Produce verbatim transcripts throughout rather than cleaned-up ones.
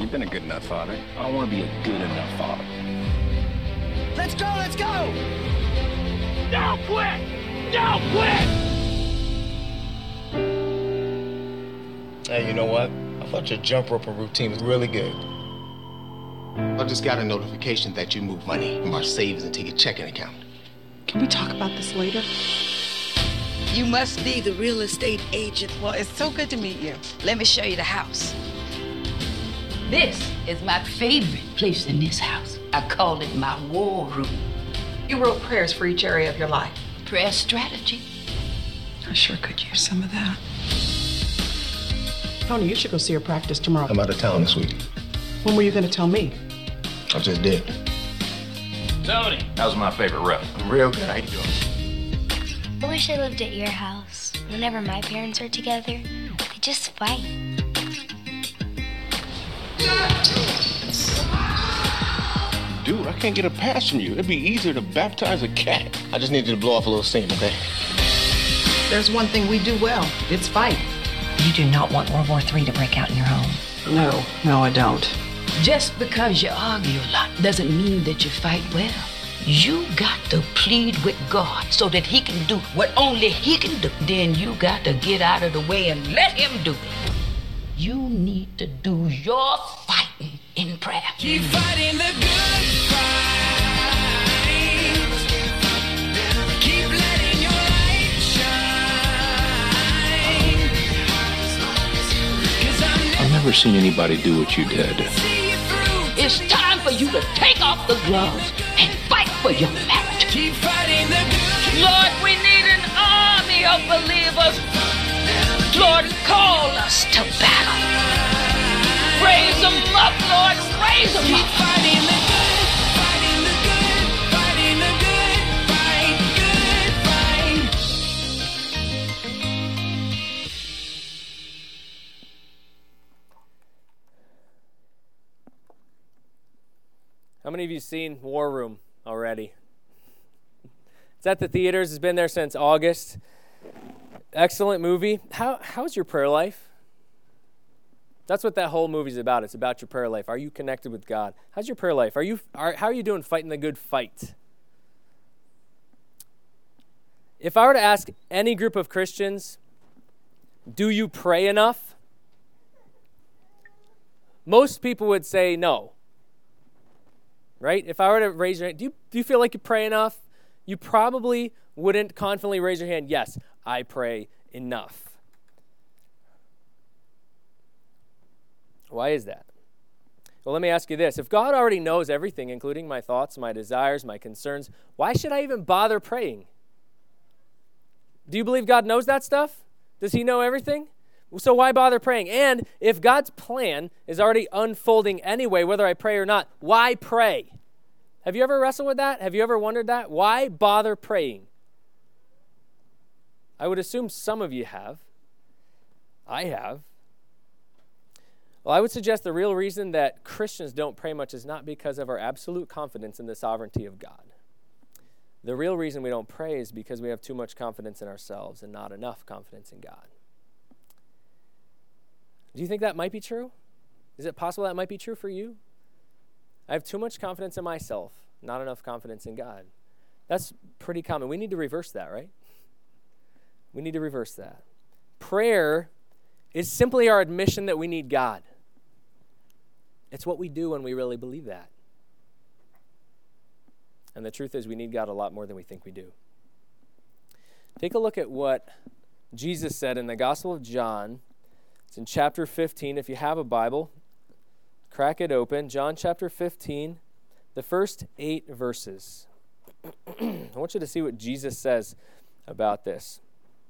You've been a good enough father. I don't want to be a good enough father. Let's go, let's go! Don't quit! Don't quit! Hey, you know what? I thought your jump roping routine was really good. I just got a notification that you moved money from our savings into your checking account. Can we talk about this later? You must be the real estate agent. Well, it's so good to meet you. Let me show you the house. This is my favorite place in this house. I call it my war room. You wrote prayers for each area of your life. Prayer strategy. I sure could use some of that. Tony, you should go see her practice tomorrow. I'm out of town this week. When were you going to tell me? I just did. Tony, that was my favorite rep. I'm real good. How you doing? I wish I lived at your house. Whenever my parents are together, they just fight. Dude, I can't get a pass from you. It'd be easier to baptize a cat. I just needed to blow off a little steam, okay? There's one thing we do well. It's fight. You do not want World War Three to break out in your home. No, no, I don't. Just because you argue a lot doesn't mean that you fight well. You got to plead with God so that he can do what only he can do. Then you got to get out of the way and let him do it. You need to do your fighting in prayer. Keep fighting the good fight. Keep letting your light shine. 'Cause I'm I've never seen anybody do what you did. see you through. It's time for you to take off the gloves and fight for your marriage. Keep fighting the good. Lord, we need an army of believers. Lord, call us to battle. Raise them up, Lord, raise them Keep up. fighting the good, fighting the good, fighting the good fight, good fight. How many of you seen War Room already? It's at the theaters. It's been there since August. Excellent movie. How how's your prayer life? That's what that whole movie's about. It's about your prayer life. Are you connected with God? How's your prayer life? Are you are, how are you doing fighting the good fight? If I were to ask any group of Christians, do you pray enough? Most people would say no. Right? If I were to raise your hand, do you, do you feel like you pray enough? You probably wouldn't confidently raise your hand, yes, I pray enough. Why is that? Well, let me ask you this. If God already knows everything, including my thoughts, my desires, my concerns, why should I even bother praying? Do you believe God knows that stuff? Does he know everything? So why bother praying? And if God's plan is already unfolding anyway, whether I pray or not, why pray? Have you ever wrestled with that? Have you ever wondered that? Why bother praying? I would assume some of you have. I have. Well, I would suggest the real reason that Christians don't pray much is not because of our absolute confidence in the sovereignty of God. The real reason we don't pray is because we have too much confidence in ourselves and not enough confidence in God. Do you think that might be true? Is it possible that might be true for you? I have too much confidence in myself, not enough confidence in God. That's pretty common. We need to reverse that, right? We need to reverse that. Prayer is simply our admission that we need God. It's what we do when we really believe that. And the truth is we need God a lot more than we think we do. Take a look at what Jesus said in the Gospel of John. It's in chapter fifteen. If you have a Bible, crack it open. John chapter fifteen, the first eight verses. I want you to see what Jesus says about this.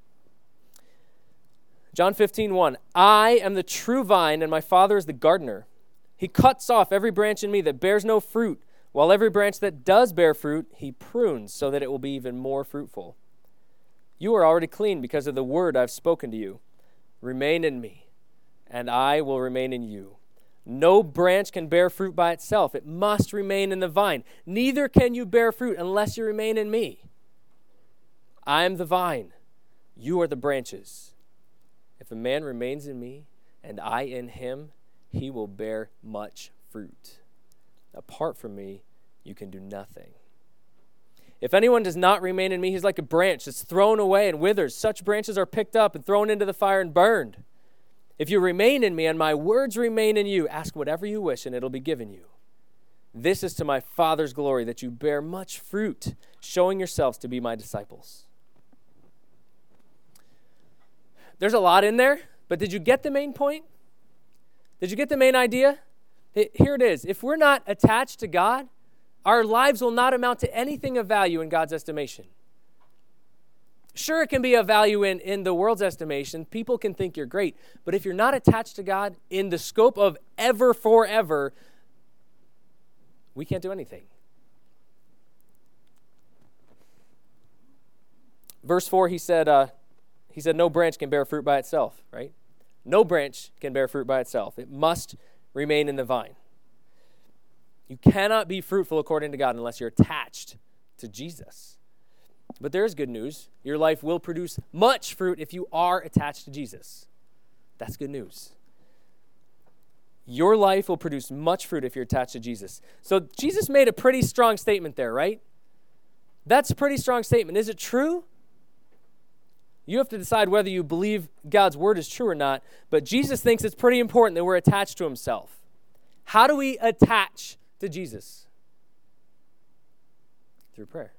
John fifteen, one. I am the true vine, and my Father is the gardener. He cuts off every branch in me that bears no fruit, while every branch that does bear fruit, he prunes so that it will be even more fruitful. You are already clean because of the word I've spoken to you. Remain in me, and I will remain in you. No branch can bear fruit by itself. It must remain in the vine. Neither can you bear fruit unless you remain in me. I am the vine. You are the branches. If a man remains in me, and I in him, he will bear much fruit. Apart from me, you can do nothing. If anyone does not remain in me, he's like a branch that's thrown away and withers. Such branches are picked up and thrown into the fire and burned. If you remain in me and my words remain in you, ask whatever you wish and it'll be given you. This is to my Father's glory, that you bear much fruit, showing yourselves to be my disciples. There's a lot in there, but did you get the main point? Did you get the main idea? Here it is. If we're not attached to God, our lives will not amount to anything of value in God's estimation. Sure, it can be of value in, in the world's estimation. People can think you're great. But if you're not attached to God in the scope of ever, forever, we can't do anything. Verse four, he said, uh, he said, no branch can bear fruit by itself, right? No branch can bear fruit by itself. It must remain in the vine. You cannot be fruitful according to God unless you're attached to Jesus. But there is good news. Your life will produce much fruit if you are attached to Jesus. That's good news. Your life will produce much fruit if you're attached to Jesus. So Jesus made a pretty strong statement there, right? That's a pretty strong statement. Is it true? You have to decide whether you believe God's word is true or not. But Jesus thinks it's pretty important that we're attached to himself. How do we attach to Jesus? Through prayer.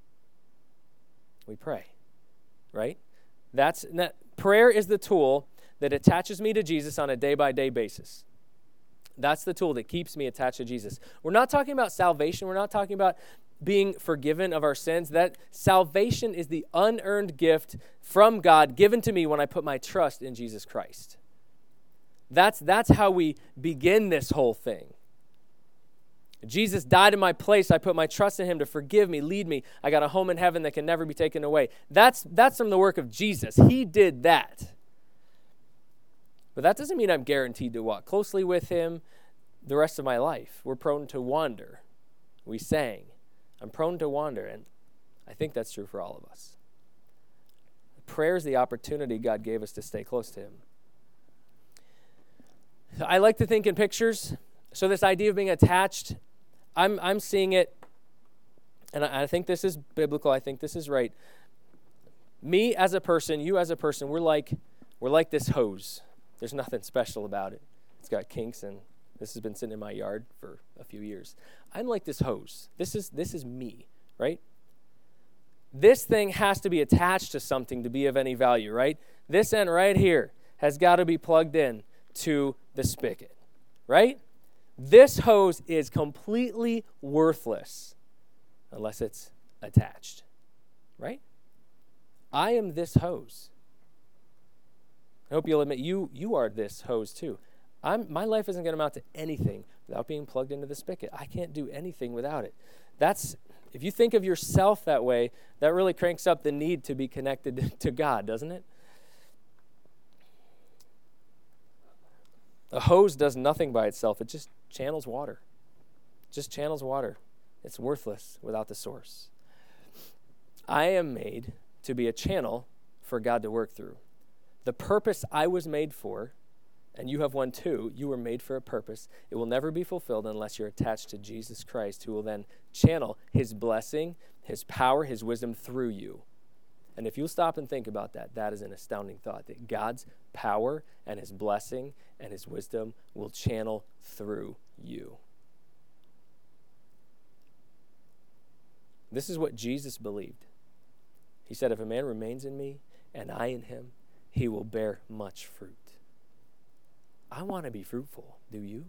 We pray, right? That's that, prayer is the tool that attaches me to Jesus on a day-by-day basis. That's the tool that keeps me attached to Jesus. We're not talking about salvation. We're not talking about being forgiven of our sins. That salvation is the unearned gift from God given to me when I put my trust in Jesus Christ. That's, that's how we begin this whole thing. Jesus died in my place. I put my trust in him to forgive me, lead me. I got a home in heaven that can never be taken away. That's, that's from the work of Jesus. He did that. But that doesn't mean I'm guaranteed to walk closely with him the rest of my life. We're prone to wander. We sang, I'm prone to wander, and I think that's true for all of us. Prayer is the opportunity God gave us to stay close to him. I like to think in pictures. So this idea of being attached, I'm I'm seeing it, and I, I think this is biblical. I think this is right. Me as a person, you as a person, we're like we're like this hose. There's nothing special about it. It's got kinks, and this has been sitting in my yard for a few years. I'm like this hose. This is this is me, right? This thing has to be attached to something to be of any value, right? This end right here has got to be plugged in to the spigot, right? This hose is completely worthless unless it's attached, right? I am this hose. I hope you'll admit you you are this hose too. I'm my life isn't going to amount to anything without being plugged into the spigot. I can't do anything without it. That's if you think of yourself that way, that really cranks up the need to be connected to God, doesn't it? A hose does nothing by itself. It just channels water. It just channels water. It's worthless without the source. I am made to be a channel for God to work through. The purpose I was made for, and you have one too, you were made for a purpose. It will never be fulfilled unless you're attached to Jesus Christ, who will then channel his blessing, his power, his wisdom through you. And if you'll stop and think about that, that is an astounding thought, that God's power and his blessing and his wisdom will channel through you. This is what Jesus believed. He said, if a man remains in me and I in him, he will bear much fruit. I want to be fruitful. Do you?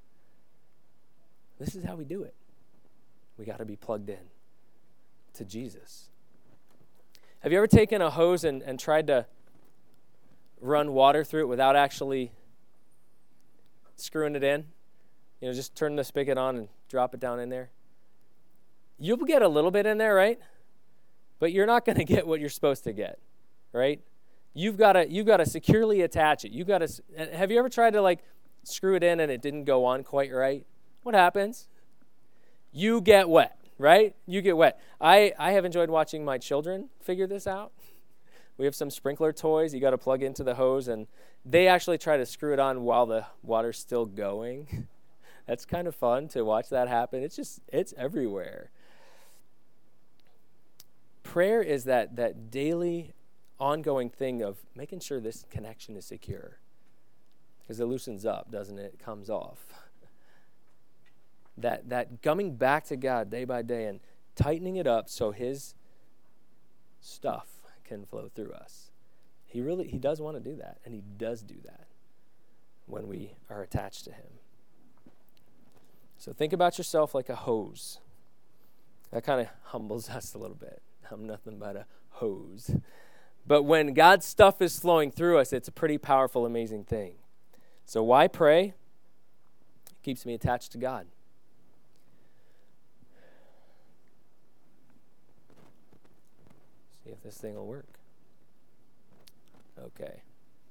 This is how we do it. We got to be plugged in to Jesus. Have you ever taken a hose and, and tried to run water through it without actually screwing it in? You know, just turn the spigot on and drop it down in there. You'll get a little bit in there, right? But you're not going to get what you're supposed to get, right? You've got to you've got to securely attach it. You've got to. Have you ever tried to like screw it in and it didn't go on quite right? What happens? You get wet, right? You get wet. I, I have enjoyed watching my children figure this out. We have some sprinkler toys you got to plug into the hose, and they actually try to screw it on while the water's still going. That's kind of fun to watch that happen. It's just, it's everywhere. Prayer is that that daily, ongoing thing of making sure this connection is secure. Because it loosens up, doesn't it? It comes off. That that coming back to God day by day and tightening it up so his stuff can flow through us. He really, he does want to do that, and he does do that when we are attached to him. So think about yourself like a hose. That kind of humbles us a little bit. I'm nothing but a hose. But when God's stuff is flowing through us, it's a pretty powerful, amazing thing. So why pray? It keeps me attached to God. See if this thing will work. Okay.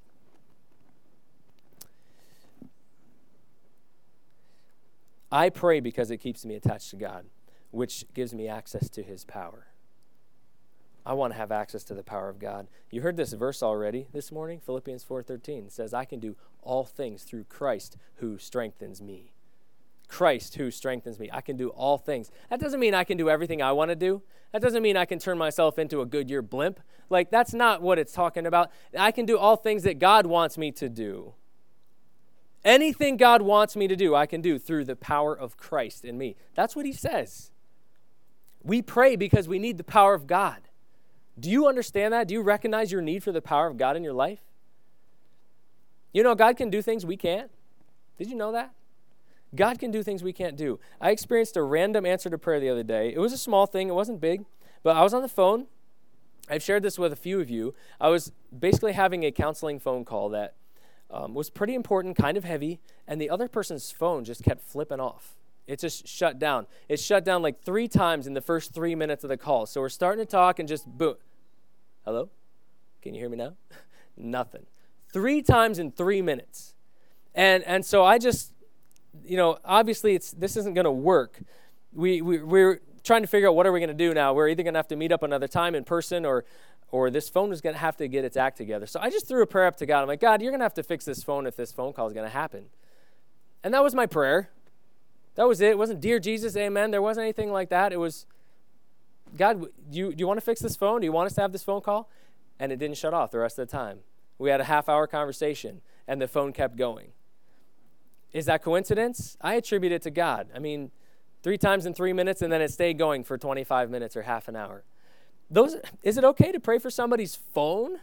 I pray because it keeps me attached to God, which gives me access to his power. I want to have access to the power of God. You heard this verse already this morning, Philippians four thirteen. It says, I can do all things through Christ who strengthens me. Christ who strengthens me. I can do all things. That doesn't mean I can do everything I want to do. That doesn't mean I can turn myself into a Goodyear blimp. Like, that's not what it's talking about. I can do all things that God wants me to do. Anything God wants me to do, I can do through the power of Christ in me. That's what he says. We pray because we need the power of God. Do you understand that? Do you recognize your need for the power of God in your life? You know, God can do things we can't. Did you know that? God can do things we can't do. I experienced a random answer to prayer the other day. It was a small thing. It wasn't big. But I was on the phone. I've shared this with a few of you. I was basically having a counseling phone call that um, was pretty important, kind of heavy, and the other person's phone just kept flipping off. It just shut down. It shut down like three times in the first three minutes of the call. So we're starting to talk and just boom. Hello? Can you hear me now? Nothing. Three times in three minutes. And and so I just, you know, obviously it's this isn't going to work. We, we, we're trying to figure out what are we going to do now. We're either going to have to meet up another time in person or or this phone is going to have to get its act together. So I just threw a prayer up to God. I'm like, God, you're going to have to fix this phone if this phone call is going to happen. And that was my prayer. That was it. It wasn't, dear Jesus, amen. There wasn't anything like that. It was, God, do you, do you want to fix this phone? Do you want us to have this phone call? And it didn't shut off the rest of the time. We had a half-hour conversation, and the phone kept going. Is that coincidence? I attribute it to God. I mean, three times in three minutes, and then it stayed going for twenty-five minutes or half an hour. Those, is it okay to pray for somebody's phone?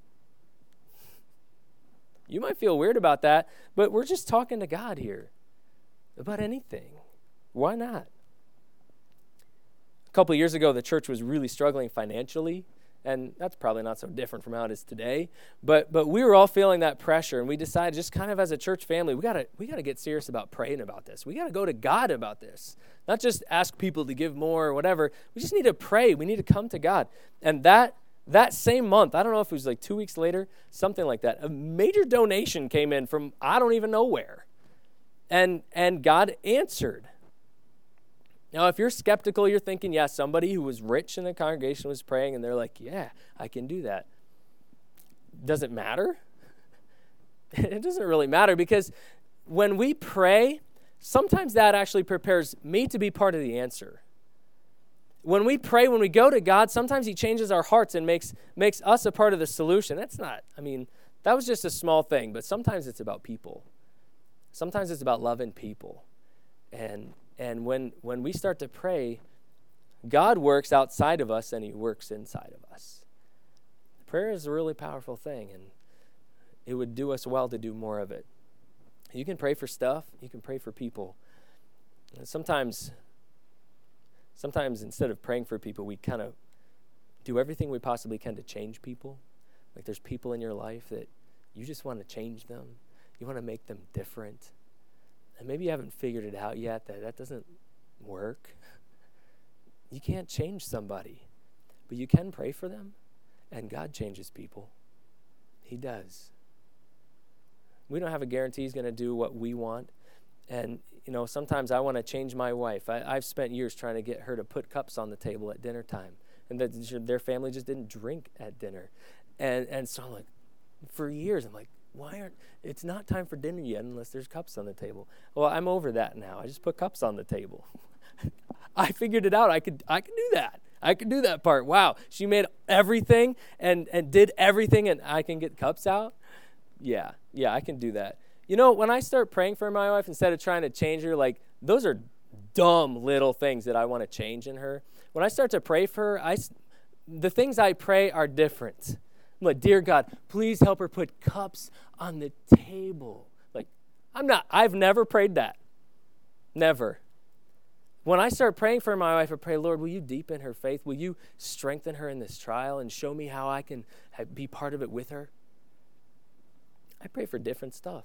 You might feel weird about that, but we're just talking to God here about anything. Why not? A couple of years ago, the church was really struggling financially, and that's probably not so different from how it is today. But but we were all feeling that pressure, and we decided just kind of as a church family, we gotta we gotta get serious about praying about this. We gotta go to God about this, not just ask people to give more or whatever. We just need to pray. We need to come to God. And that that same month, I don't know if it was like two weeks later, something like that, a major donation came in from I don't even know where, and and God answered. Now, if you're skeptical, you're thinking, yeah, somebody who was rich in the congregation was praying, and they're like, yeah, I can do that. Does it matter? It doesn't really matter, because when we pray, sometimes that actually prepares me to be part of the answer. When we pray, when we go to God, sometimes he changes our hearts and makes makes us a part of the solution. That's not, I mean, that was just a small thing, but sometimes it's about people. Sometimes it's about loving people. And And when, when we start to pray, God works outside of us and he works inside of us. Prayer is a really powerful thing, and it would do us well to do more of it. You can pray for stuff. You can pray for people. And sometimes, sometimes instead of praying for people, we kind of do everything we possibly can to change people. Like there's people in your life that you just want to change them. You want to make them different. And maybe you haven't figured it out yet that that doesn't work. You can't change somebody, but you can pray for them, and God changes people. He does. We don't have a guarantee he's going to do what we want. And, you know, sometimes I want to change my wife. I, I've spent years trying to get her to put cups on the table at dinner time, and that their family just didn't drink at dinner. And and so I'm like, for years, I'm like, why aren't, it's not time for dinner yet unless there's cups on the table. Well, I'm over that now. I just put cups on the table. I figured it out. I could I could do that. I could do that part. Wow. She made everything and, and did everything and I can get cups out? Yeah. Yeah, I can do that. You know, when I start praying for my wife, instead of trying to change her, like, those are dumb little things that I want to change in her. When I start to pray for her, I, the things I pray are different. I'm like, dear God, please help her put cups on the table. Like, I'm not, I've never prayed that. Never. When I start praying for my wife, I pray, Lord, will you deepen her faith? Will you strengthen her in this trial and show me how I can be part of it with her? I pray for different stuff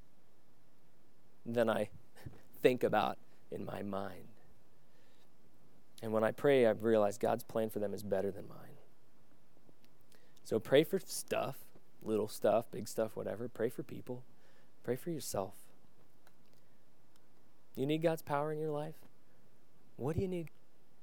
than I think about in my mind. And when I pray, I realize God's plan for them is better than mine. So pray for stuff, little stuff, big stuff, whatever. Pray for people. Pray for yourself. You need God's power in your life? What do you need?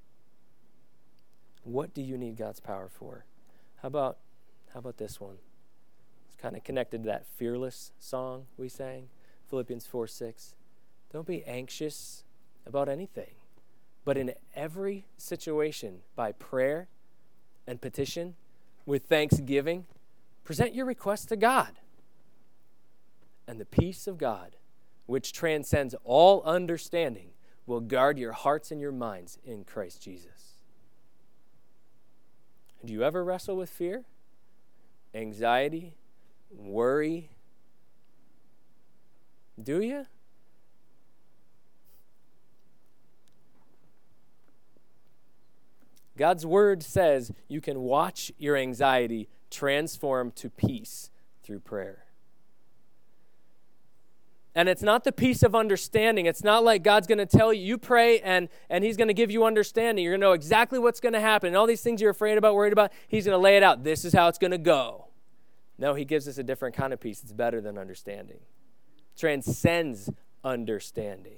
What do you need God's power for? How about how about this one? It's kind of connected to that fearless song we sang, Philippians four six. Don't be anxious about anything, but in every situation, by prayer and petition, with thanksgiving, present your requests to God. And the peace of God, which transcends all understanding, will guard your hearts and your minds in Christ Jesus. Do you ever wrestle with fear, anxiety, worry? Do you? God's word says you can watch your anxiety transform to peace through prayer. And it's not the peace of understanding. It's not like God's going to tell you, you pray and, and he's going to give you understanding. You're going to know exactly what's going to happen. And all these things you're afraid about, worried about, he's going to lay it out. This is how it's going to go. No, he gives us a different kind of peace. It's better than understanding. Transcends understanding.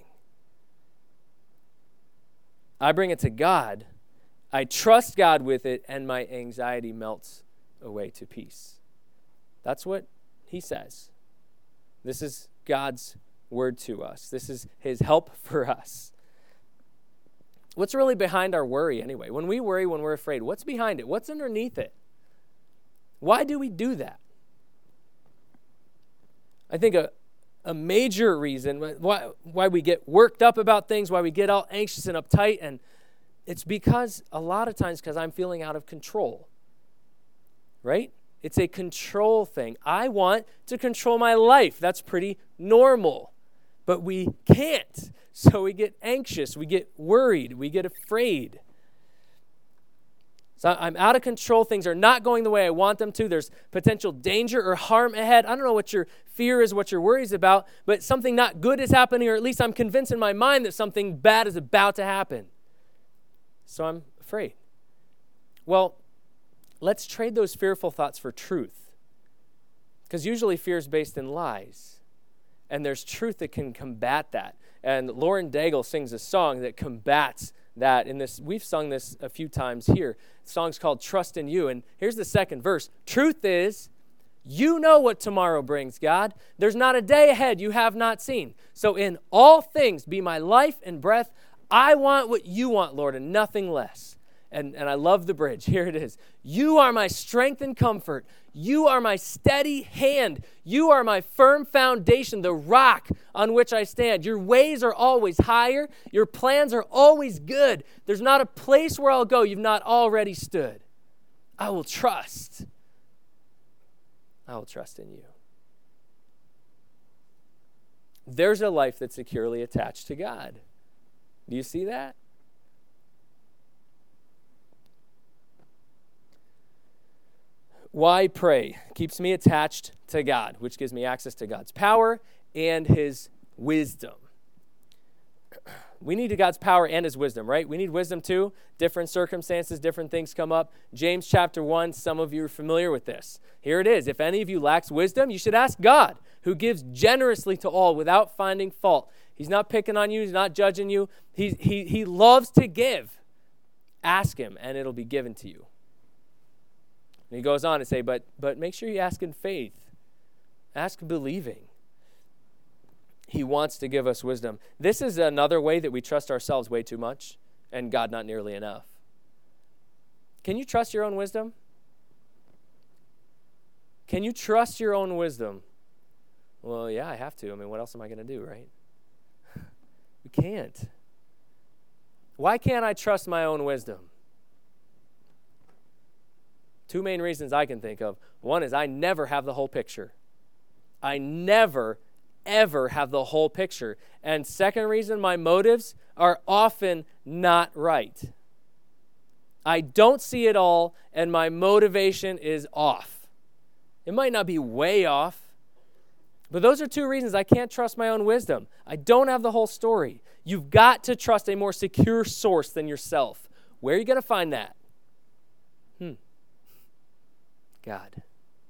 I bring it to God. I trust God with it, and my anxiety melts away to peace. That's what he says. This is God's word to us. This is his help for us. What's really behind our worry anyway? When we worry, when we're afraid, what's behind it? What's underneath it? Why do we do that? I think a, a major reason why, why we get worked up about things, why we get all anxious and uptight, and it's because a lot of times because I'm feeling out of control, right? It's a control thing. I want to control my life. That's pretty normal. But we can't. So we get anxious. We get worried. We get afraid. So I'm out of control. Things are not going the way I want them to. There's potential danger or harm ahead. I don't know what your fear is, what your worry is about, but something not good is happening, or at least I'm convinced in my mind that something bad is about to happen. So I'm afraid. Well, let's trade those fearful thoughts for truth. Because usually fear is based in lies. And there's truth that can combat that. And Lauren Daigle sings a song that combats that. In this, we've sung this a few times here. The song's called Trust in You. And here's the second verse. Truth is, you know what tomorrow brings, God. There's not a day ahead you have not seen. So in all things, be my life and breath. I want what you want, Lord, and nothing less. And, and I love the bridge. Here it is. You are my strength and comfort. You are my steady hand. You are my firm foundation, the rock on which I stand. Your ways are always higher. Your plans are always good. There's not a place where I'll go you've not already stood. I will trust. I will trust in you. There's a life that's securely attached to God. Do you see that? Why pray? Keeps me attached to God, which gives me access to God's power and his wisdom. We need God's power and his wisdom, right? We need wisdom too. Different circumstances, different things come up. James chapter one, some of you are familiar with this. Here it is. If any of you lacks wisdom, you should ask God, who gives generously to all without finding fault. He's not picking on you. He's not judging you. He, he, he loves to give. Ask him, and it'll be given to you. And he goes on to say, but but make sure you ask in faith. Ask believing. He wants to give us wisdom. This is another way that we trust ourselves way too much and God not nearly enough. Can you trust your own wisdom? Can you trust your own wisdom? Well, yeah, I have to. I mean, what else am I going to do, right? We can't. Why can't I trust my own wisdom? Two main reasons I can think of. One is I never have the whole picture. I never, ever have the whole picture. And second reason, my motives are often not right. I don't see it all, and my motivation is off. It might not be way off, but those are two reasons I can't trust my own wisdom. I don't have the whole story. You've got to trust a more secure source than yourself. Where are you going to find that? Hmm. God.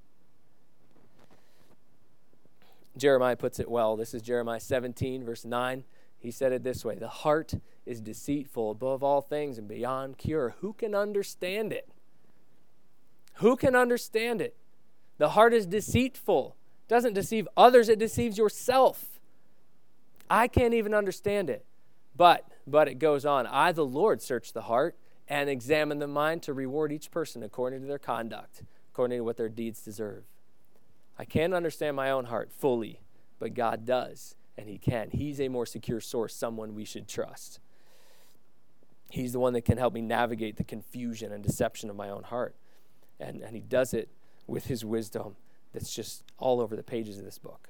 Jeremiah puts it well. This is Jeremiah seventeen, verse nine. He said it this way: the heart is deceitful above all things and beyond cure. Who can understand it? Who can understand it? The heart is deceitful. It doesn't deceive others, it deceives yourself. I can't even understand it. But, but it goes on. I, the Lord, search the heart and examine the mind to reward each person according to their conduct, according to what their deeds deserve. I can't understand my own heart fully, but God does, and he can. He's a more secure source, someone we should trust. He's the one that can help me navigate the confusion and deception of my own heart. And, and he does it with his wisdom that's just all over the pages of this book.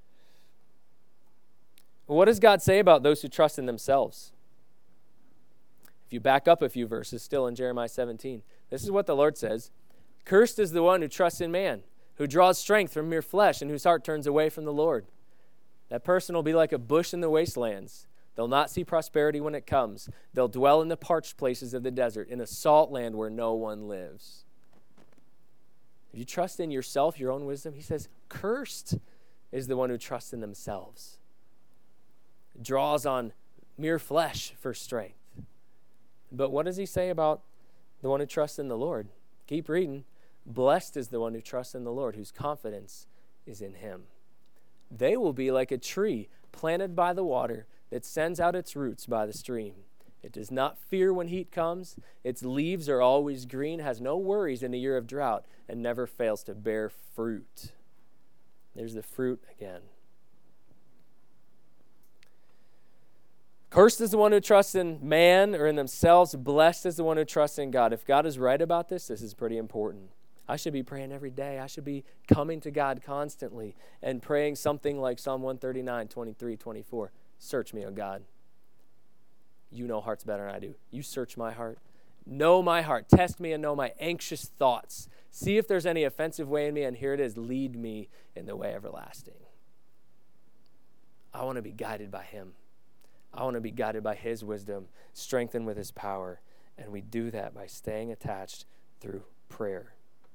What does God say about those who trust in themselves? If you back up a few verses, still in Jeremiah seventeen, this is what the Lord says: cursed is the one who trusts in man, who draws strength from mere flesh, and whose heart turns away from the Lord. That person will be like a bush in the wastelands. They'll not see prosperity when it comes. They'll dwell in the parched places of the desert, in a salt land where no one lives. If you trust in yourself, your own wisdom, he says, cursed is the one who trusts in themselves. Draws on mere flesh for strength. But what does he say about the one who trusts in the Lord? Keep reading. Blessed is the one who trusts in the Lord, whose confidence is in him. They will be like a tree planted by the water that sends out its roots by the stream. It does not fear when heat comes. Its leaves are always green, has no worries in the year of drought, and never fails to bear fruit. There's the fruit again. Cursed is the one who trusts in man or in themselves. Blessed is the one who trusts in God. If God is right about this, this is pretty important. I should be praying every day. I should be coming to God constantly and praying something like Psalm one thirty-nine, twenty-three, twenty-four. Search me, O God. You know hearts better than I do. You search my heart. Know my heart. Test me and know my anxious thoughts. See if there's any offensive way in me, and here it is. Lead me in the way everlasting. I want to be guided by him. I want to be guided by his wisdom, strengthened with his power. And we do that by staying attached through prayer.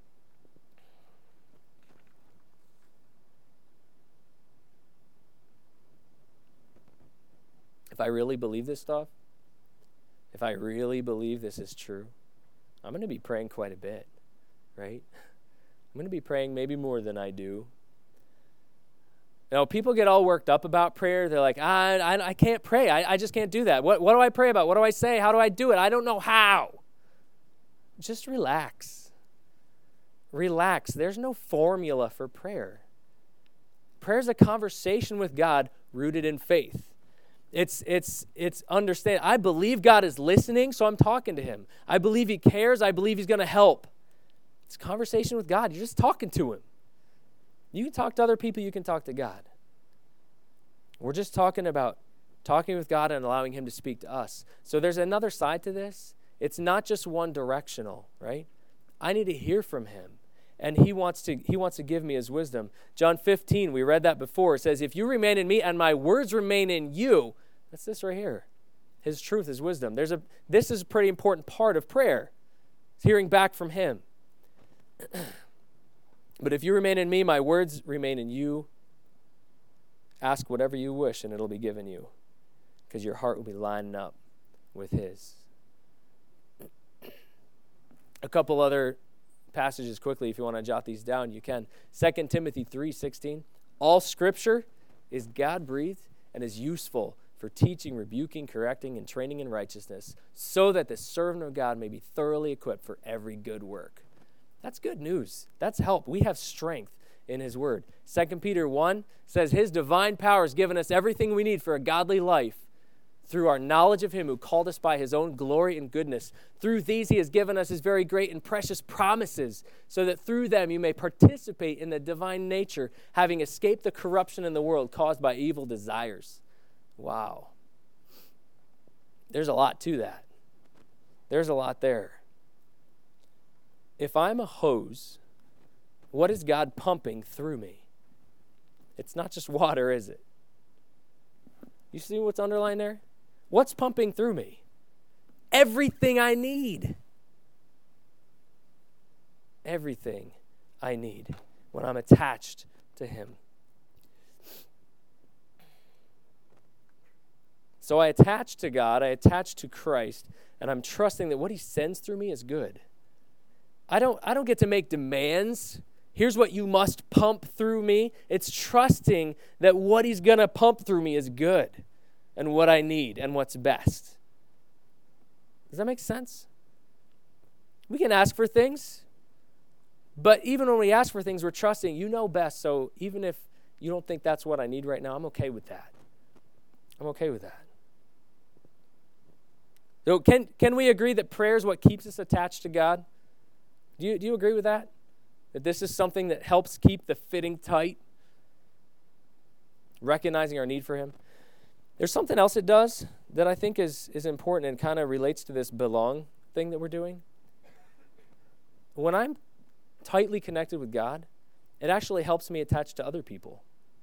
If I really believe this stuff, if I really believe this is true, I'm going to be praying quite a bit, right? I'm going to be praying maybe more than I do. You know, people get all worked up about prayer. They're like, I, I, I can't pray. I, I just can't do that. What, what do I pray about? What do I say? How do I do it? I don't know how. Just relax. Relax. There's no formula for prayer. Prayer is a conversation with God rooted in faith. It's it's it's understand. I believe God is listening, so I'm talking to him. I believe he cares. I believe he's going to help. It's a conversation with God. You're just talking to him. You can talk to other people. You can talk to God. We're just talking about talking with God and allowing him to speak to us. So there's another side to this. It's not just one directional, right? I need to hear from him. And he wants to he wants to give me his wisdom. John fifteen, we read that before. It says, if you remain in me and my words remain in you, that's this right here. His truth, his wisdom. There's a this is a pretty important part of prayer. It's hearing back from him. But if you remain in me, my words remain in you. Ask whatever you wish and it'll be given you, because your heart will be lining up with his. A couple other passages quickly. If you want to jot these down, you can. Second Timothy three sixteen. All scripture is God-breathed and is useful for teaching, rebuking, correcting, and training in righteousness, so that the servant of God may be thoroughly equipped for every good work. That's good news. That's help. We have strength in his word. Second Peter one says, his divine power has given us everything we need for a godly life through our knowledge of him who called us by his own glory and goodness. Through these he has given us his very great and precious promises, so that through them you may participate in the divine nature, having escaped the corruption in the world caused by evil desires. Wow. There's a lot to that. There's a lot there. If I'm a hose, what is God pumping through me? It's not just water, is it? You see what's underlined there? What's pumping through me? Everything I need. Everything I need when I'm attached to him. So I attach to God, I attach to Christ, and I'm trusting that what he sends through me is good. I don't, I don't get to make demands. Here's what you must pump through me. It's trusting that what he's going to pump through me is good and what I need and what's best. Does that make sense? We can ask for things, but even when we ask for things, we're trusting you know best. So even if you don't think that's what I need right now, I'm okay with that. I'm okay with that. So can, can we agree that prayer is what keeps us attached to God? Do you, do you agree with that? That this is something that helps keep the fitting tight? Recognizing our need for him? There's something else it does that I think is, is important and kind of relates to this belong thing that we're doing. When I'm tightly connected with God, it actually helps me attach to other people.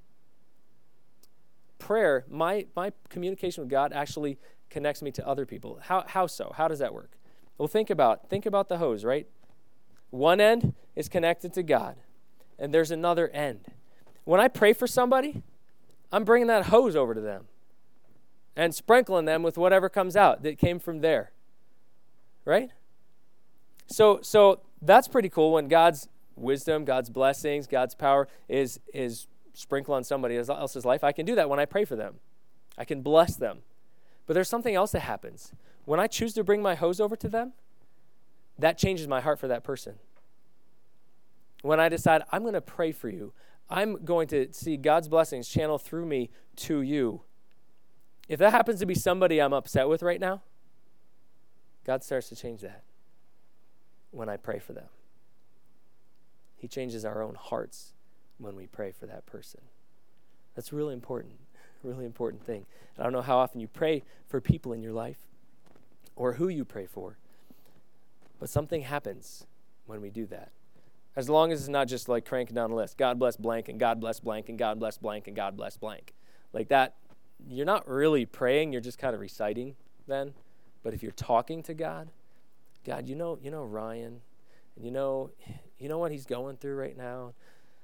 Prayer, my, my communication with God actually connects me to other people. How, how so? How does that work? Well, think about, think about the hose, right? One end is connected to God, and there's another end. When I pray for somebody, I'm bringing that hose over to them and sprinkling them with whatever comes out that came from there, right? So, so that's pretty cool when God's wisdom, God's blessings, God's power is is sprinkled on somebody else's life. I can do that when I pray for them. I can bless them. But there's something else that happens. When I choose to bring my hose over to them, that changes my heart for that person. When I decide, I'm going to pray for you, I'm going to see God's blessings channel through me to you. If that happens to be somebody I'm upset with right now, God starts to change that when I pray for them. He changes our own hearts when we pray for that person. That's really important, really important thing. I don't know how often you pray for people in your life or who you pray for, but something happens when we do that. As long as it's not just like cranking down a list. God bless blank and God bless blank and God bless blank and God bless blank. Like that, you're not really praying, you're just kind of reciting then. But if you're talking to God, God, you know, you know Ryan, and you know, you know what he's going through right now,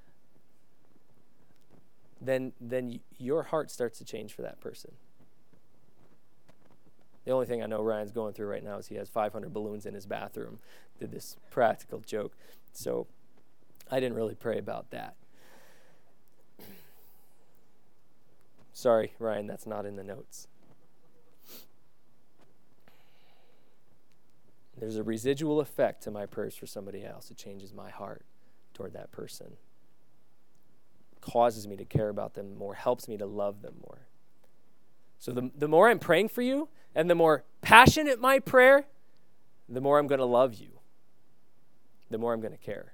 then then your heart starts to change for that person. The only thing I know Ryan's going through right now is he has five hundred balloons in his bathroom. Did this practical joke. So I didn't really pray about that. Sorry, Ryan, that's not in the notes. There's a residual effect to my prayers for somebody else. It changes my heart toward that person. Causes me to care about them more, helps me to love them more. So the, the more I'm praying for you, and the more passionate my prayer, the more I'm going to love you. The more I'm going to care.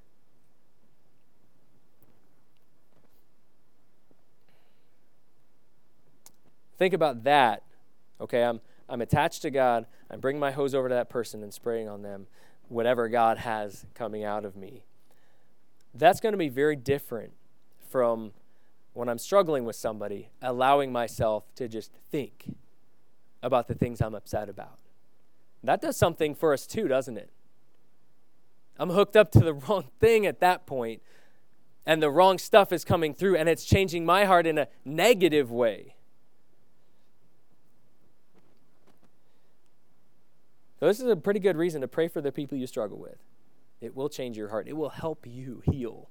Think about that. Okay, I'm I'm attached to God. I'm bringing my hose over to that person and spraying on them whatever God has coming out of me. That's going to be very different from when I'm struggling with somebody, allowing myself to just think about the things I'm upset about. That does something for us too, doesn't it? I'm hooked up to the wrong thing at that point, and the wrong stuff is coming through, and it's changing my heart in a negative way. So this is a pretty good reason to pray for the people you struggle with. It will change your heart. It will help you heal.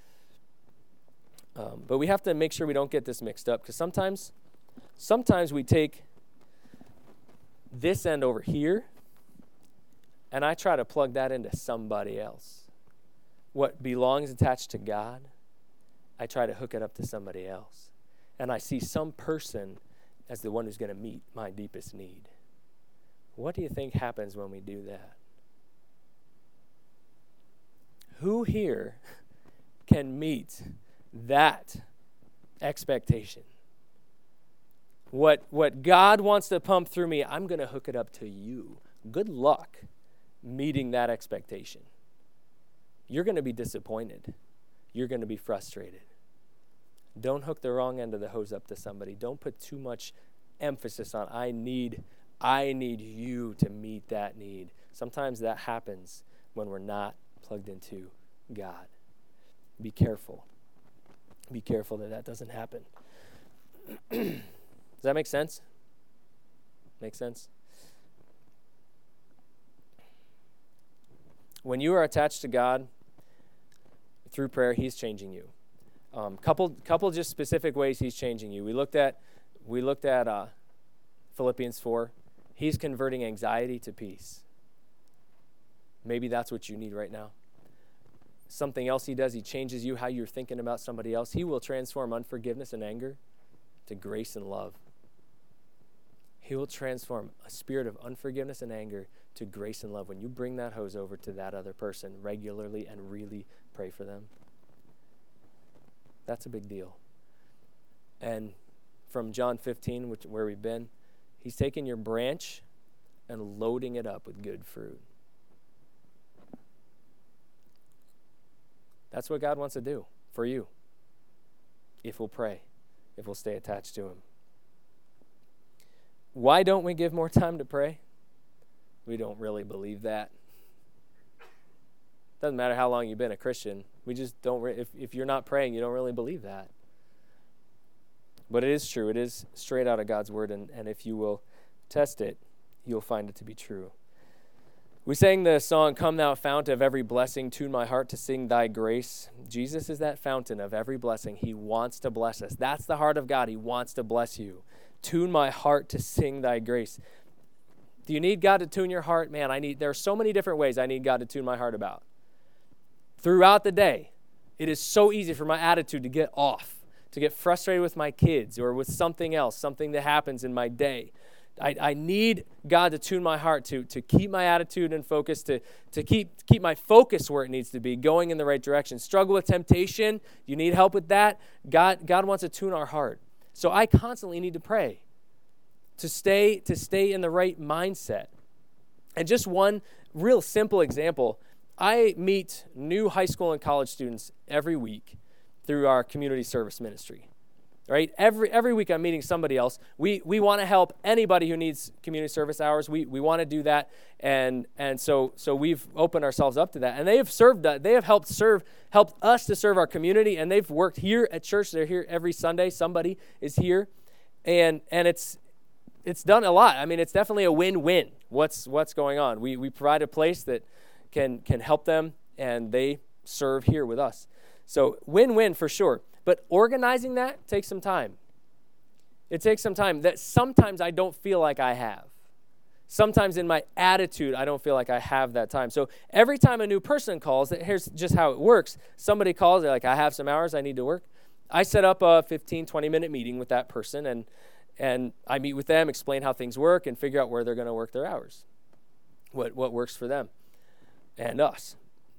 Um, but we have to make sure we don't get this mixed up, because sometimes, sometimes we take this end over here, and I try to plug that into somebody else. What belongs attached to God, I try to hook it up to somebody else. And I see some person as the one who's going to meet my deepest need. What do you think happens when we do that? Who here can meet that expectation? What, what God wants to pump through me, I'm going to hook it up to you. Good luck meeting that expectation. You're going to be disappointed. You're going to be frustrated. Don't hook the wrong end of the hose up to somebody. Don't put too much emphasis on, I need, I need you to meet that need. Sometimes that happens when we're not plugged into God. Be careful. Be careful that that doesn't happen. Does that make sense? Make sense? When you are attached to God through prayer, he's changing you. Um, couple, couple just specific ways he's changing you. We looked at, we looked at uh, Philippians four. He's converting anxiety to peace. Maybe that's what you need right now. Something else he does, he changes you, how you're thinking about somebody else. He will transform unforgiveness and anger to grace and love. He will transform a spirit of unforgiveness and anger to grace and love. When you bring that hose over to that other person regularly and really pray for them, that's a big deal. And from John fifteen, which where we've been, he's taking your branch and loading it up with good fruit. That's what God wants to do for you, if we'll pray, if we'll stay attached to him. Why don't we give more time to pray? We don't really believe that. Doesn't matter how long you've been a Christian. We just don't, re- if, if you're not praying, you don't really believe that. But it is true. It is straight out of God's word, and, and if you will test it, you'll find it to be true. We sang the song, Come Thou Fount of Every Blessing, tune my heart to sing thy grace. Jesus is that fountain of every blessing. He wants to bless us. That's the heart of God. He wants to bless you. Tune my heart to sing thy grace. Do you need God to tune your heart? Man, I need. There are so many different ways I need God to tune my heart about. Throughout the day, it is so easy for my attitude to get off, to get frustrated with my kids or with something else, something that happens in my day. I, I need God to tune my heart to, to keep my attitude and focus, to, to keep, keep my focus where it needs to be, going in the right direction. Struggle with temptation, you need help with that. God, God wants to tune our heart. So I constantly need to pray to stay, to stay in the right mindset. And just one real simple example, I meet new high school and college students every week through our community service ministry. Right? Every every week I'm meeting somebody else. We we want to help anybody who needs community service hours. We we want to do that, and and so so we've opened ourselves up to that. And they have served that. They have helped serve helped us to serve our community, and they've worked here at church. They're here every Sunday. Somebody is here, and and it's it's done a lot. I mean, it's definitely a win-win. What's what's going on? We we provide a place that can can help them, and they serve here with us. So win-win for sure. But organizing that takes some time. It takes some time that sometimes I don't feel like I have. Sometimes in my attitude, I don't feel like I have that time. So every time a new person calls, here's just how it works. Somebody calls, they're like, I have some hours I need to work. I set up a fifteen, twenty minute meeting with that person, and and I meet with them, explain how things work, and figure out where they're going to work their hours, what what works for them and us.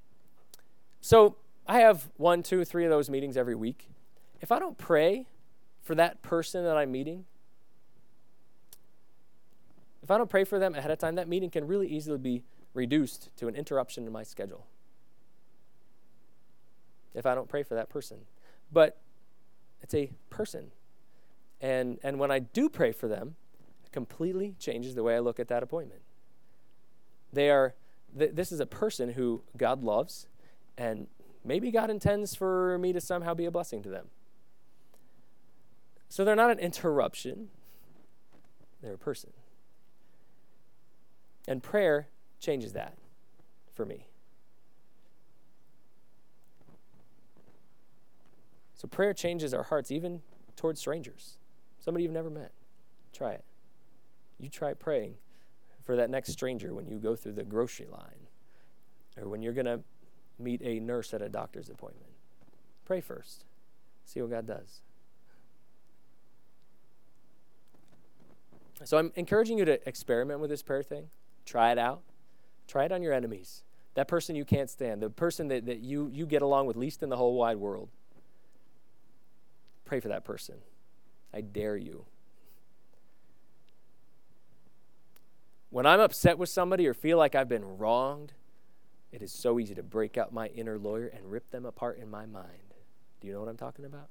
So I have one, two, three of those meetings every week. If I don't pray for that person that I'm meeting, if I don't pray for them ahead of time, that meeting can really easily be reduced to an interruption in my schedule. If I don't pray for that person. But it's a person. And and when I do pray for them, it completely changes the way I look at that appointment. They are, th- this is a person who God loves, and maybe God intends for me to somehow be a blessing to them. So they're not an interruption. They're a person. And prayer changes that for me. So prayer changes our hearts, even towards strangers, somebody you've never met. Try it. You try praying for that next stranger when you go through the grocery line or when you're going to meet a nurse at a doctor's appointment. Pray first. See what God does. So I'm encouraging you to experiment with this prayer thing. Try it out. Try it on your enemies. That person you can't stand, the person that, that you, you get along with least in the whole wide world. Pray for that person. I dare you. When I'm upset with somebody or feel like I've been wronged, it is so easy to break out my inner lawyer and rip them apart in my mind. Do you know what I'm talking about?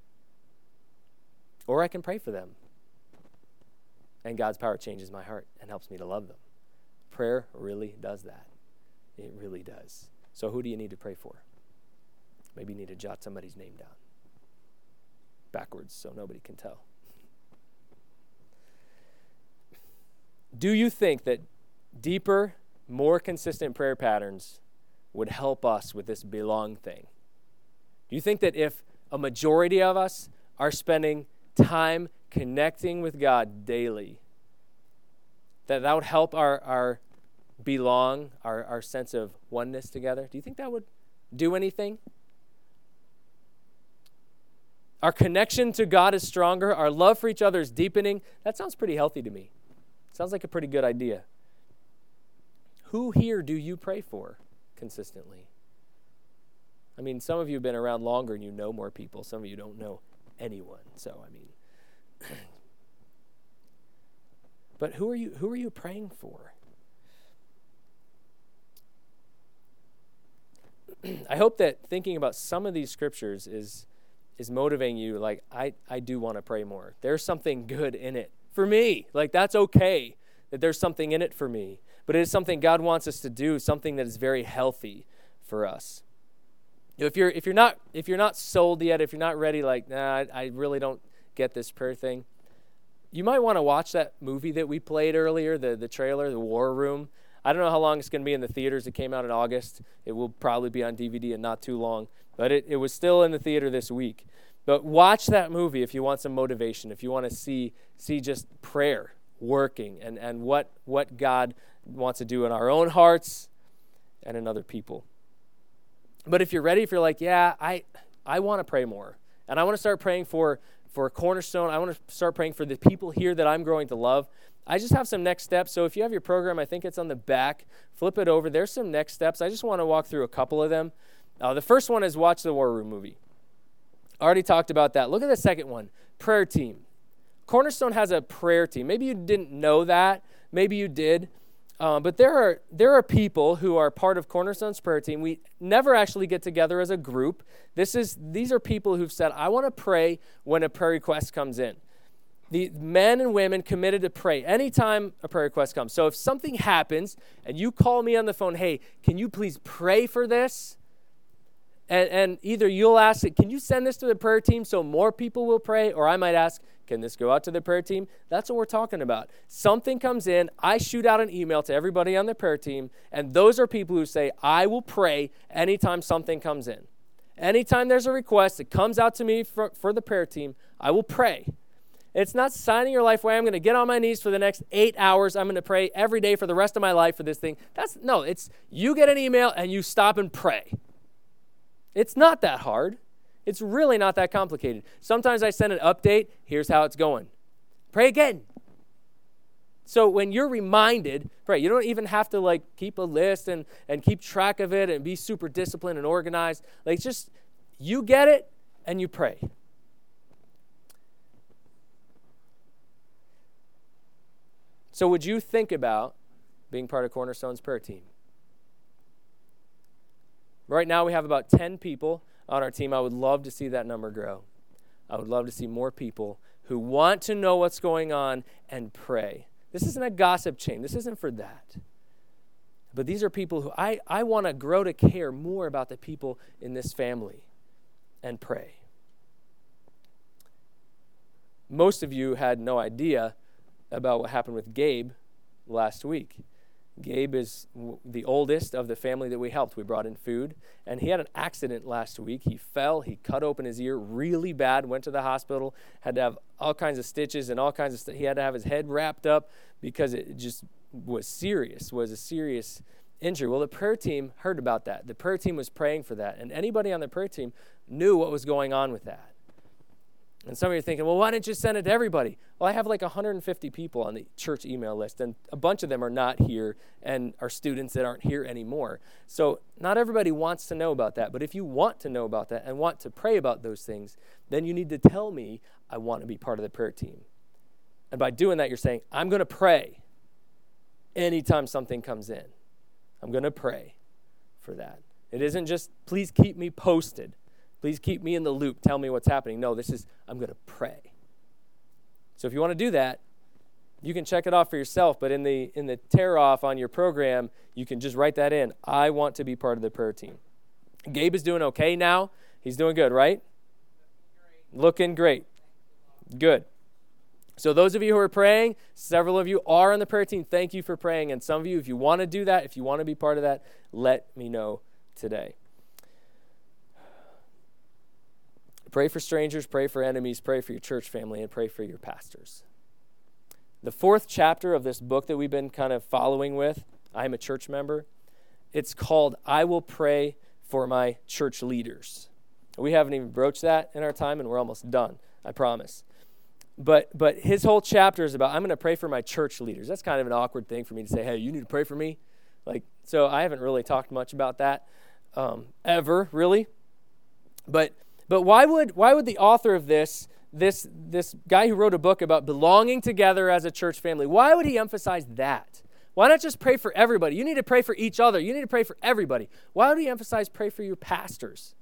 Or I can pray for them. And God's power changes my heart and helps me to love them. Prayer really does that. It really does. So who do you need to pray for? Maybe you need to jot somebody's name down backwards so nobody can tell. Do you think that deeper, more consistent prayer patterns would help us with this belong thing? Do you think that if a majority of us are spending time connecting with God daily, that that would help our, our belong, our, our sense of oneness together? Do you think that would do anything? Our connection to God is stronger. Our love for each other is deepening. That sounds pretty healthy to me. Sounds like a pretty good idea. Who here do you pray for consistently? I mean, some of you have been around longer and you know more people. Some of you don't know anyone. So, I mean, but who are you who are you praying for? I hope that thinking about some of these scriptures is is motivating you, like, I, I do want to pray more. There's something good in it for me. Like, that's okay that there's something in it for me. But it is something God wants us to do, something that is very healthy for us. You know, if you're if you're not if you're not sold yet, if you're not ready, like, nah, I, I really don't get this prayer thing, you might want to watch that movie that we played earlier, the, the trailer, The War Room. I don't know how long it's going to be in the theaters. It came out in August. It will probably be on D V D in not too long. But it, it was still in the theater this week. But watch that movie if you want some motivation, if you want to see see just prayer working and, and what, what God wants to do in our own hearts and in other people. But if you're ready, if you're like, yeah, I I want to pray more. And I want to start praying for, for Cornerstone. I want to start praying for the people here that I'm growing to love. I just have some next steps. So if you have your program, I think it's on the back. Flip it over. There's some next steps. I just want to walk through a couple of them. Uh, the first one is watch the War Room movie. I already talked about that. Look at the second one, prayer team. Cornerstone has a prayer team. Maybe you didn't know that. Maybe you did. Um, but there are there are people who are part of Cornerstone's prayer team. We never actually get together as a group. This is these are people who've said, I want to pray when a prayer request comes in. The men and women committed to pray anytime a prayer request comes. So if something happens and you call me on the phone, hey, can you please pray for this? And, and either you'll ask, can you send this to the prayer team so more people will pray? Or I might ask, can this go out to the prayer team? That's what we're talking about. Something comes in, I shoot out an email to everybody on the prayer team, and those are people who say, I will pray anytime something comes in. Anytime there's a request that comes out to me for, for the prayer team, I will pray. It's not signing your life away. I'm going to get on my knees for the next eight hours. I'm going to pray every day for the rest of my life for this thing. That's no, it's you get an email and you stop and pray. It's not that hard. It's really not that complicated. Sometimes I send an update. Here's how it's going. Pray again. So when you're reminded, pray. You don't even have to like keep a list and, and keep track of it and be super disciplined and organized. Like just, you get it and you pray. So would you think about being part of Cornerstone's prayer team? Right now we have about ten people on our team. I would love to see that number grow. I would love to see more people who want to know what's going on and pray. This isn't a gossip chain. This isn't for that. But these are people who I, I want to grow to care more about the people in this family and pray. Most of you had no idea about what happened with Gabe last week. Gabe is w- the oldest of the family that we helped. We brought in food, and he had an accident last week. He fell, he cut open his ear really bad, went to the hospital, had to have all kinds of stitches and all kinds of stuff. He had to have his head wrapped up because it just was serious, was a serious injury. Well, the prayer team heard about that. The prayer team was praying for that, and anybody on the prayer team knew what was going on with that. And some of you are thinking, well, why didn't you send it to everybody? Well, I have like one hundred fifty people on the church email list, and a bunch of them are not here and are students that aren't here anymore. So not everybody wants to know about that. But if you want to know about that and want to pray about those things, then you need to tell me, I want to be part of the prayer team. And by doing that, you're saying, I'm going to pray anytime something comes in. I'm going to pray for that. It isn't just, please keep me posted. Please keep me in the loop. Tell me what's happening. No, this is, I'm going to pray. So if you want to do that, you can check it off for yourself, but in the in the tear off on your program, you can just write that in. I want to be part of the prayer team. Gabe is doing okay now. He's doing good, right? Looking great. Good. So those of you who are praying, several of you are on the prayer team. Thank you for praying. And some of you, if you want to do that, if you want to be part of that, let me know today. Pray for strangers, pray for enemies, pray for your church family, and pray for your pastors. The fourth chapter of this book that we've been kind of following with, I'm a church member, it's called I Will Pray for My Church Leaders. We haven't even broached that in our time, and we're almost done, I promise. But but his whole chapter is about, I'm going to pray for my church leaders. That's kind of an awkward thing for me to say, hey, you need to pray for me. Like, so I haven't really talked much about that um, ever, really. But But why would why would the author of this, this, this guy who wrote a book about belonging together as a church family, why would he emphasize that? Why not just pray for everybody? You need to pray for each other. You need to pray for everybody. Why would he emphasize pray for your pastors?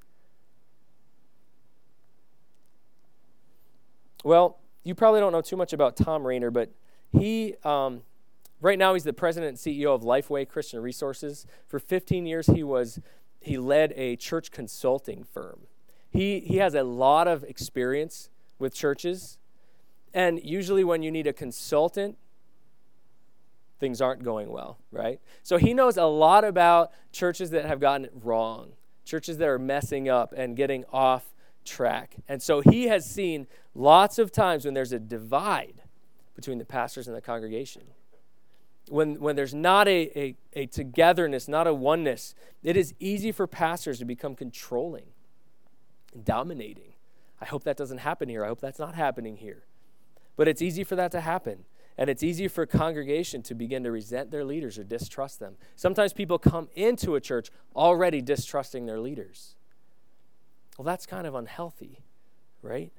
Well, you probably don't know too much about Thom Rainer, but he, um, right now he's the president and C E O of Lifeway Christian Resources. For fifteen years, he was he led a church consulting firm. He he has a lot of experience with churches, and usually when you need a consultant, things aren't going well, right? So he knows a lot about churches that have gotten it wrong, churches that are messing up and getting off track. And so he has seen lots of times when there's a divide between the pastors and the congregation. When when there's not a, a, a togetherness, not a oneness, it is easy for pastors to become controlling, dominating. I hope that doesn't happen here. I hope that's not happening here. But it's easy for that to happen. And it's easy for a congregation to begin to resent their leaders or distrust them. Sometimes people come into a church already distrusting their leaders. Well, that's kind of unhealthy, right?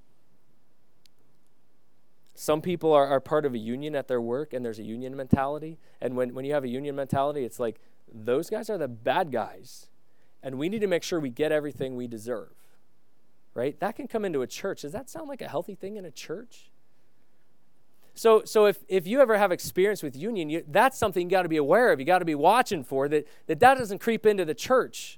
Some people are, are part of a union at their work, and there's a union mentality. And when, when you have a union mentality, it's like, those guys are the bad guys. And we need to make sure we get everything we deserve, right? That can come into a church. Does that sound like a healthy thing in a church? So so if, if you ever have experience with union, you, that's something you got to be aware of. You got to be watching for, that, that that doesn't creep into the church.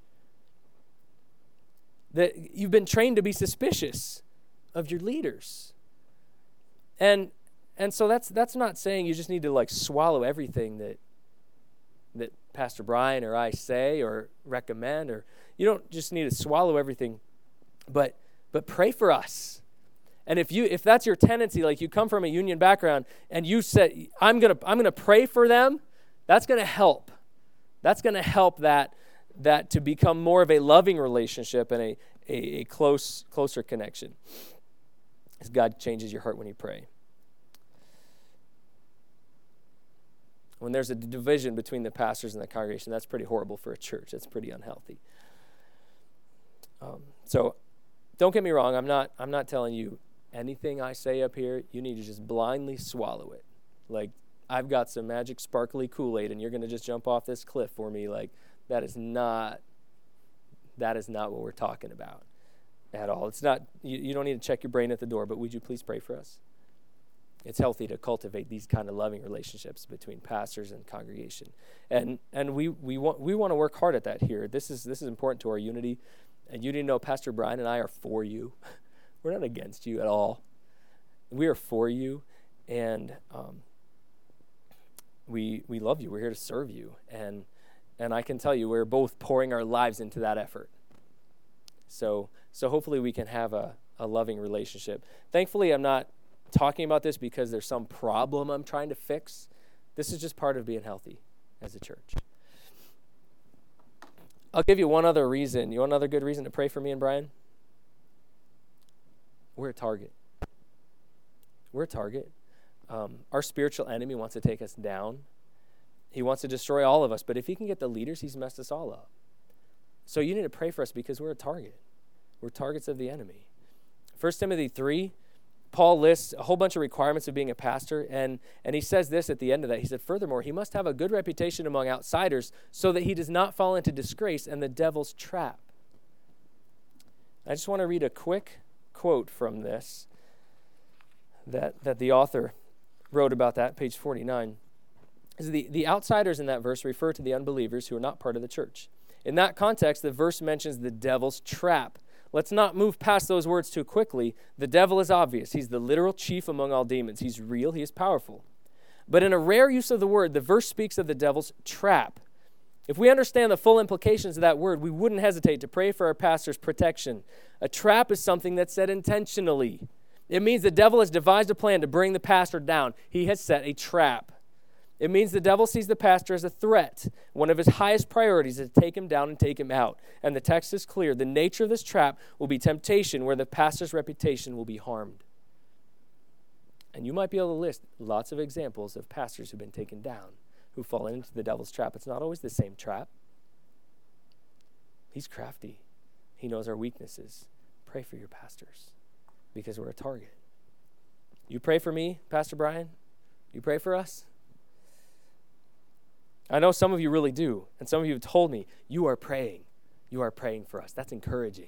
That you've been trained to be suspicious of your leaders. And and so that's that's not saying you just need to like swallow everything that that Pastor Brian or I say or recommend, or you don't just need to swallow everything, but but pray for us. And if you if that's your tendency, like you come from a union background and you said, I'm gonna I'm gonna pray for them, that's gonna help. That's gonna help that that to become more of a loving relationship and a, a, a close closer connection. As God changes your heart when you pray. When there's a division between the pastors and the congregation, that's pretty horrible for a church. That's pretty unhealthy. Um, so don't get me wrong, I'm not I'm not telling you anything I say up here, you need to just blindly swallow it. Like, I've got some magic sparkly Kool-Aid and you're going to just jump off this cliff for me. Like, that is not, that is not what we're talking about at all. It's not, you, you don't need to check your brain at the door, but would you please pray for us? It's healthy to cultivate these kind of loving relationships between pastors and congregation. And and we we want we want to work hard at that here. This is this is important to our unity. And you didn't know Pastor Brian and I are for you. We're not against you at all. We are for you. And um, we we love you. We're here to serve you. And and I can tell you, we're both pouring our lives into that effort. So so hopefully we can have a, a loving relationship. Thankfully, I'm not talking about this because there's some problem I'm trying to fix. This is just part of being healthy as a church. I'll give you one other reason. You want another good reason to pray for me and Brian? We're a target. We're a target. Um, our spiritual enemy wants to take us down. He wants to destroy all of us. But if he can get the leaders, he's messed us all up. So you need to pray for us because we're a target. We're targets of the enemy. First Timothy three, Paul lists a whole bunch of requirements of being a pastor, and, and he says this at the end of that. He said, furthermore, he must have a good reputation among outsiders so that he does not fall into disgrace and the devil's trap. I just want to read a quick quote from this that, that the author wrote about that, page forty-nine. The, the outsiders in that verse refer to the unbelievers who are not part of the church. In that context, the verse mentions the devil's trap. Let's not move past those words too quickly. The devil is obvious. He's the literal chief among all demons. He's real. He is powerful. But in a rare use of the word, the verse speaks of the devil's trap. If we understand the full implications of that word, we wouldn't hesitate to pray for our pastor's protection. A trap is something that's said intentionally. It means the devil has devised a plan to bring the pastor down. He has set a trap. It means the devil sees the pastor as a threat. One of his highest priorities is to take him down and take him out. And the text is clear. The nature of this trap will be temptation, where the pastor's reputation will be harmed. And you might be able to list lots of examples of pastors who've been taken down, who fall into the devil's trap. It's not always the same trap. He's crafty. He knows our weaknesses. Pray for your pastors because we're a target. You pray for me, Pastor Brian? You pray for us? I know some of you really do, and some of you have told me, you are praying. You are praying for us. That's encouraging.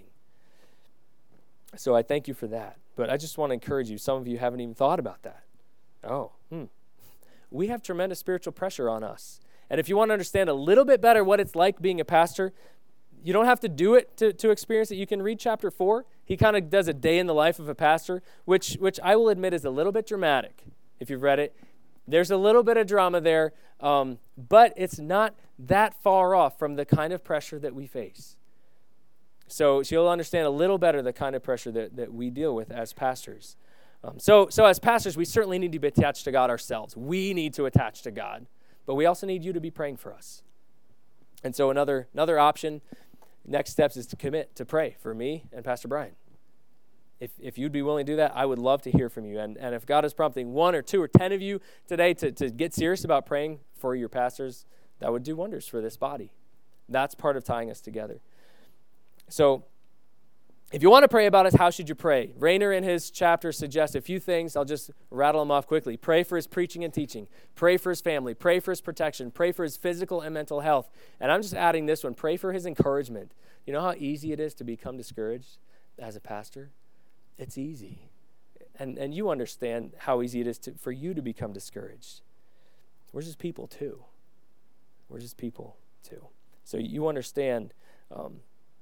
So I thank you for that. But I just want to encourage you. Some of you haven't even thought about that. Oh, hmm. We have tremendous spiritual pressure on us. And if you want to understand a little bit better what it's like being a pastor, you don't have to do it to, to experience it. You can read chapter four. He kind of does a day in the life of a pastor, which, which I will admit is a little bit dramatic if you've read it. There's a little bit of drama there, um, but it's not that far off from the kind of pressure that we face. So you'll understand a little better the kind of pressure that, that we deal with as pastors. Um, so, so as pastors, we certainly need to be attached to God ourselves. We need to attach to God, but we also need you to be praying for us. And so another another option, next steps is to commit to pray for me and Pastor Brian. If if you'd be willing to do that, I would love to hear from you. And and if God is prompting one or two or ten of you today to, to get serious about praying for your pastors, that would do wonders for this body. That's part of tying us together. So if you want to pray about us, how should you pray? Rainer in his chapter suggests a few things. I'll just rattle them off quickly. Pray for his preaching and teaching. Pray for his family. Pray for his protection. Pray for his physical and mental health. And I'm just adding this one. Pray for his encouragement. You know how easy it is to become discouraged as a pastor? It's easy. And and you understand how easy it is to, for you to become discouraged. We're just people too. We're just people too. So you understand um,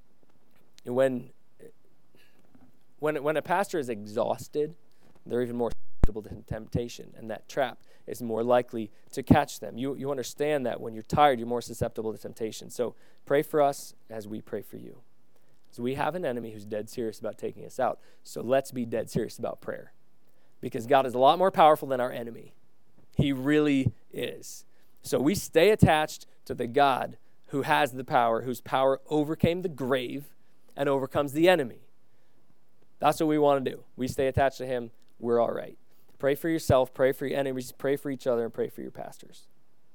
when, when, when a pastor is exhausted, they're even more susceptible to temptation, and that trap is more likely to catch them. You, you understand that when you're tired, you're more susceptible to temptation. So pray for us as we pray for you. So we have an enemy who's dead serious about taking us out. So let's be dead serious about prayer. Because God is a lot more powerful than our enemy. He really is. So we stay attached to the God who has the power, whose power overcame the grave and overcomes the enemy. That's what we want to do. We stay attached to him. We're all right. Pray for yourself. Pray for your enemies. Pray for each other. And pray for your pastors.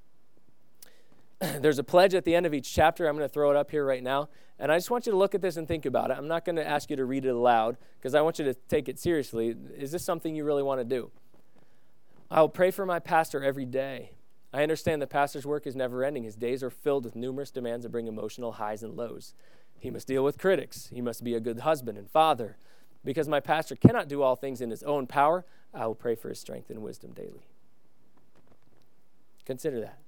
There's a pledge at the end of each chapter. I'm going to throw it up here right now. And I just want you to look at this and think about it. I'm not going to ask you to read it aloud because I want you to take it seriously. Is this something you really want to do? I'll pray for my pastor every day. I understand the pastor's work is never ending. His days are filled with numerous demands that bring emotional highs and lows. He must deal with critics. He must be a good husband and father. Because my pastor cannot do all things in his own power, I will pray for his strength and wisdom daily. Consider that.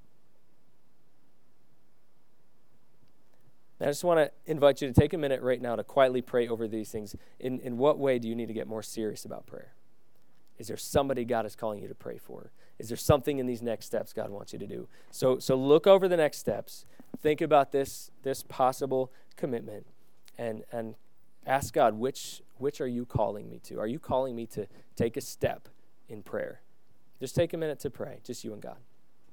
I just want to invite you to take a minute right now to quietly pray over these things. In, in what way do you need to get more serious about prayer? Is there somebody God is calling you to pray for? Is there something in these next steps God wants you to do? So so look over the next steps. Think about this this possible commitment and and ask God, which which are you calling me to? Are you calling me to take a step in prayer? Just take a minute to pray, just you and God.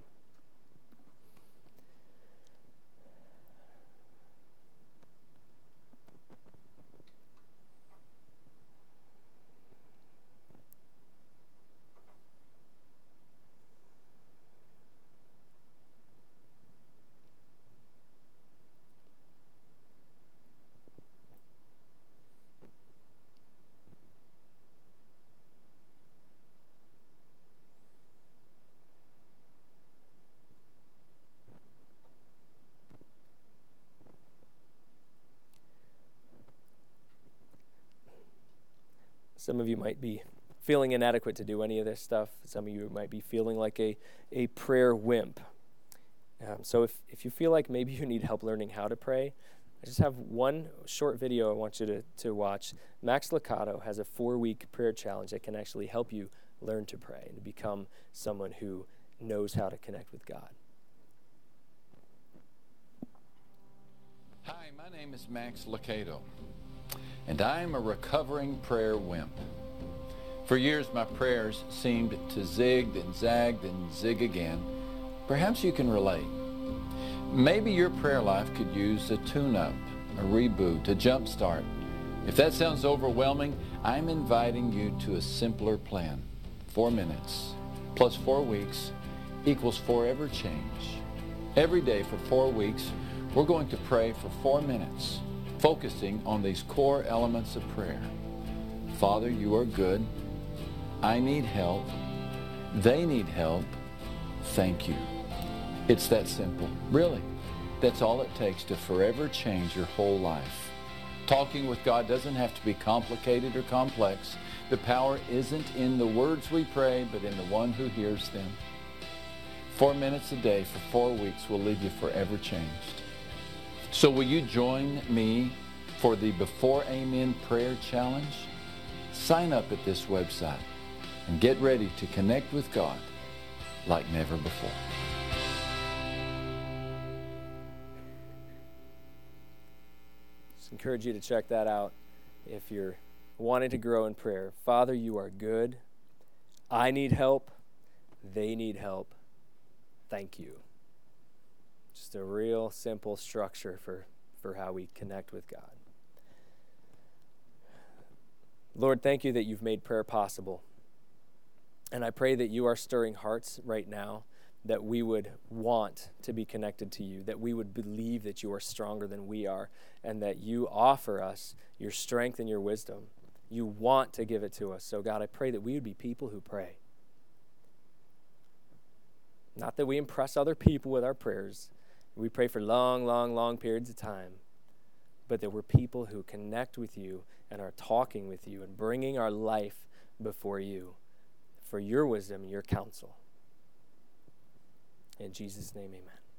Some of you might be feeling inadequate to do any of this stuff. Some of you might be feeling like a, a prayer wimp. Um, so if, if you feel like maybe you need help learning how to pray, I just have one short video I want you to, to watch. Max Lucado has a four-week prayer challenge that can actually help you learn to pray and to become someone who knows how to connect with God. Hi, my name is Max Lucado, and I am a recovering prayer wimp. For years, my prayers seemed to zig and zag and zig again. Perhaps you can relate. Maybe your prayer life could use a tune-up, a reboot, a jump start. If that sounds overwhelming, I'm inviting you to a simpler plan. Four minutes plus four weeks equals forever change. Every day for four weeks, we're going to pray for four minutes, focusing on these core elements of prayer. Father, you are good. I need help. They need help. Thank you. It's that simple. Really, that's all it takes to forever change your whole life. Talking with God doesn't have to be complicated or complex. The power isn't in the words we pray, but in the one who hears them. Four minutes a day for four weeks will leave you forever changed. So will you join me for the Before Amen Prayer Challenge? Sign up at this website and get ready to connect with God like never before. Just encourage you to check that out if you're wanting to grow in prayer. Father, you are good. I need help. They need help. Thank you. Just a real simple structure for, for how we connect with God. Lord, thank you that you've made prayer possible. And I pray that you are stirring hearts right now, that we would want to be connected to you, that we would believe that you are stronger than we are, and that you offer us your strength and your wisdom. You want to give it to us. So God, I pray that we would be people who pray. Not that we impress other people with our prayers. We pray for long, long, long periods of time, but that we're people who connect with you and are talking with you and bringing our life before you for your wisdom and your counsel. In Jesus' name, amen.